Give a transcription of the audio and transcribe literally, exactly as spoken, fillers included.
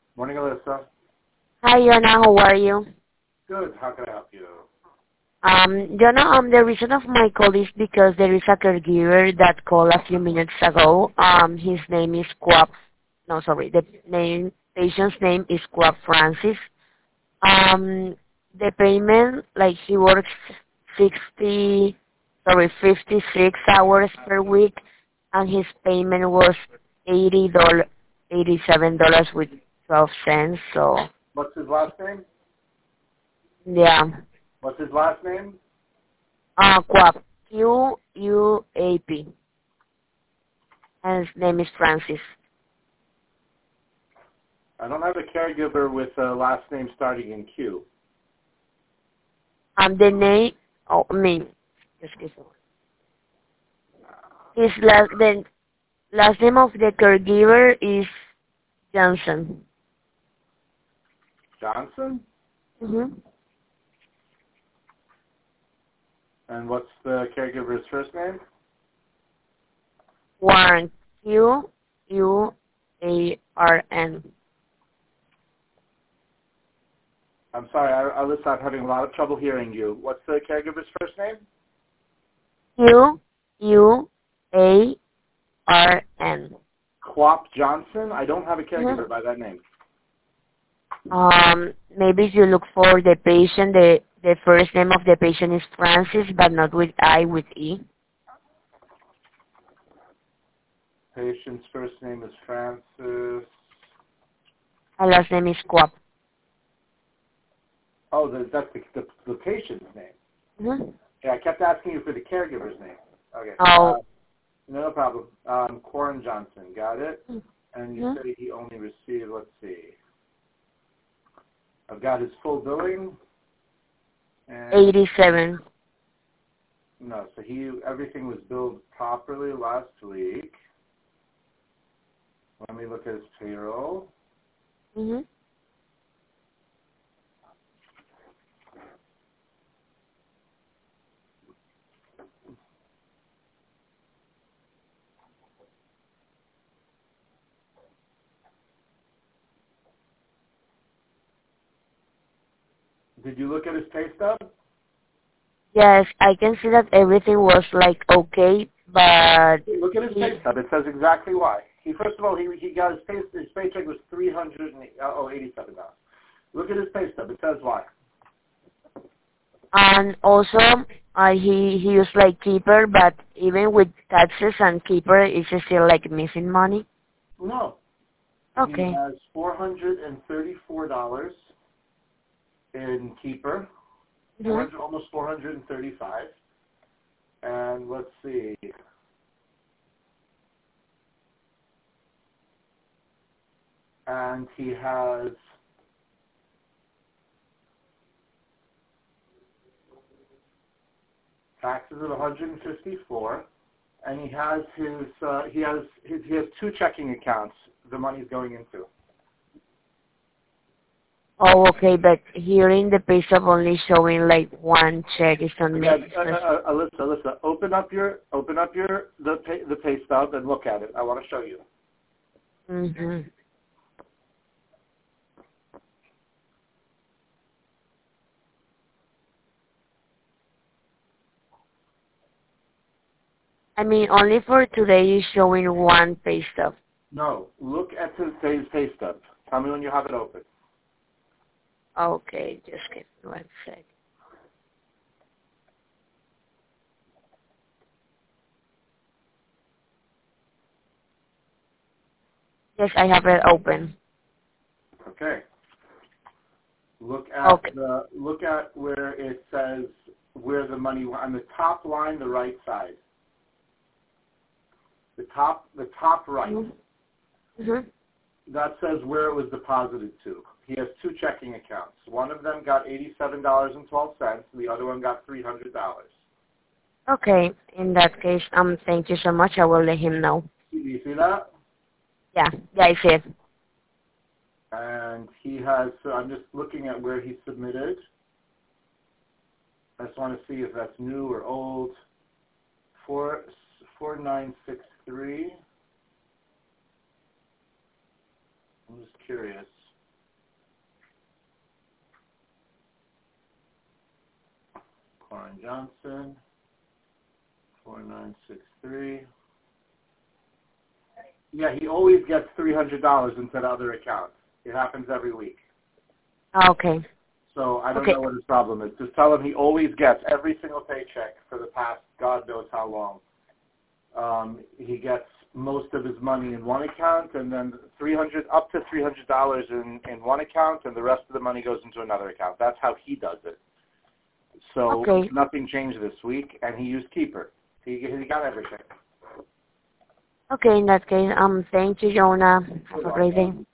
Morning, Alyssa. Hi, Yana. How are you? Good. How can I help you? Um, Yana, um, the reason of my call is because there is a caregiver that called a few minutes ago. Um, his name is Quap. No, sorry. The name patient's name is Quap Francis. Um, the payment, like he works sixty, sorry, fifty-six hours per week, and his payment was eighty dollars, eighty-seven dollars with twelve cents. So, What's his last name? yeah. What's his last name? Uh, Quap. Q U A P. And his name is Francis. I don't have a caregiver with a last name starting in Q. Um, the name, oh, I mean, excuse me. His last, the last name of the caregiver is Johnson. Johnson? Mm-hmm. And what's the caregiver's first name? Warren. Q U A R N. I'm sorry, I, Alyssa, I'm having a lot of trouble hearing you. What's the caregiver's first name? Q U A R N. Quap Johnson? I don't have a caregiver Mm-hmm. by that name. Um, maybe if you look for the patient, the, the first name of the patient is Francis, but not with I, with E. Patient's first name is Francis. And last name is Quap. Oh, the, that's the, the, the patient's name. Mm-hmm. Yeah, I kept asking you for the caregiver's name. Okay. Uh, Oh, no problem. Um, Corin Johnson, got it? And you mm-hmm. say he only received, let's see. I've got his full billing, and eighty-seven. no, so he everything was billed properly last week. Let me look at his payroll. Mm-hmm. Did you look at his pay stub? Yes, I can see that everything was like okay, but Look at his he, pay stub. It says exactly why. He first of all he he got his pay his paycheck was three hundred and oh eighty seven dollars. Look at his pay stub. It says why. and also uh, he he used like keeper, but even with taxes and keeper, it's still like missing money. No, he Okay. has four hundred and thirty four dollars in keeper. four Mhm. hundred, almost four hundred thirty-five. And let's see. And he has taxes of one hundred fifty-four. And he has his uh, he has his, he has two checking accounts. The money's going into. Oh, okay, but here in the page of only showing like one check is on me. Again, uh, uh, uh, Alyssa, Alyssa, open up your open up your the pay, the pay stub and look at it. I want to show you. Mhm. I mean, only for today is showing one pay stub. No, look at his his pay stub. Tell me when you have it open. Okay, just give me one sec. Yes, I have it open. Okay. Look at Okay. the look at where it says where the money on the top line, the right side. The top the top right. Mhm. That says where it was deposited to. He has two checking accounts. One of them got eighty-seven dollars and twelve cents. The other one got three hundred dollars. Okay. In that case, um, thank you so much. I will let him know. Do you see that? Yeah. Yeah, I see it. And he has. So I'm just looking at where he submitted. I just want to see if that's new or old. Four four nine six three. I'm just curious. Johnson, four nine six three. Yeah, he always gets three hundred dollars into the other account. It happens every week. Okay. So I don't Okay. know what his problem is. Just tell him he always gets every single paycheck for the past God knows how long. Um, he gets most of his money in one account, and then three hundred up to three hundred dollars in in one account, and the rest of the money goes into another account. That's how he does it. So Okay. nothing changed this week, and he used Keeper. He he got everything. Okay, in that case, um, thank you, Jonah. Have a great day.